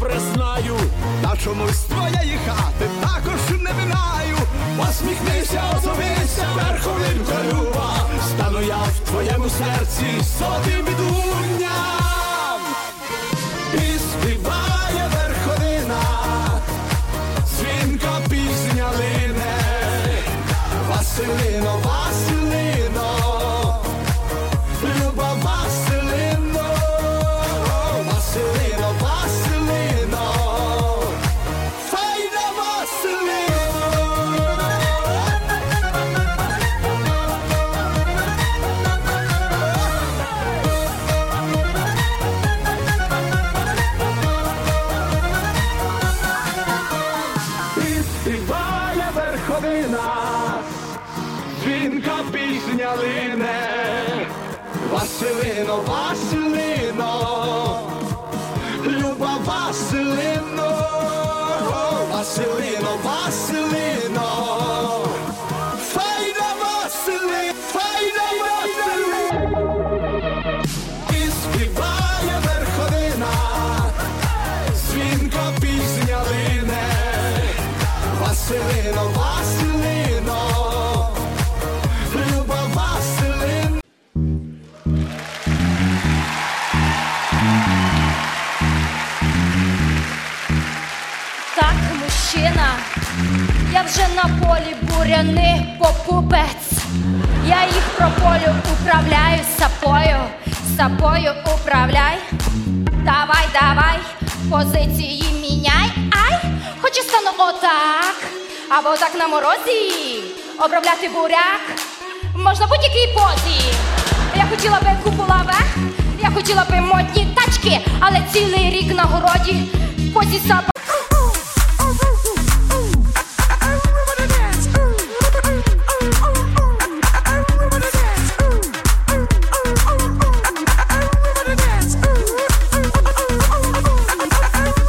добре знаю, та чомусь твоєї хати також не минаю. Посміхнися, озовися, верховинка люба, стану я в твоєму серці сотим відлунням. І співає верховина, дзвінка пісня лине. Василино, Василино, люба Василино, Василино, Василино, файна Василино. І співає верховина, дзвінка пісня лине. Василино, Василино, люба Василино, Василино, Василино, файна Василино, файна Василино. І співає верховина, дзвінка пісня лине. Василино, Василино, люба Василино. Так, мужчина, я вже на полі буряни покупець. Я їх прополю управляю сапою, сапою управляй. Давай, давай, позиції міняй. Ай, хоче стану отак, або так на морозі. Обробляти буряк можна в будь-якій позі. Я хотіла би купу лаве, я хотіла би модні тачки, але цілий рік на городі в позі сапа.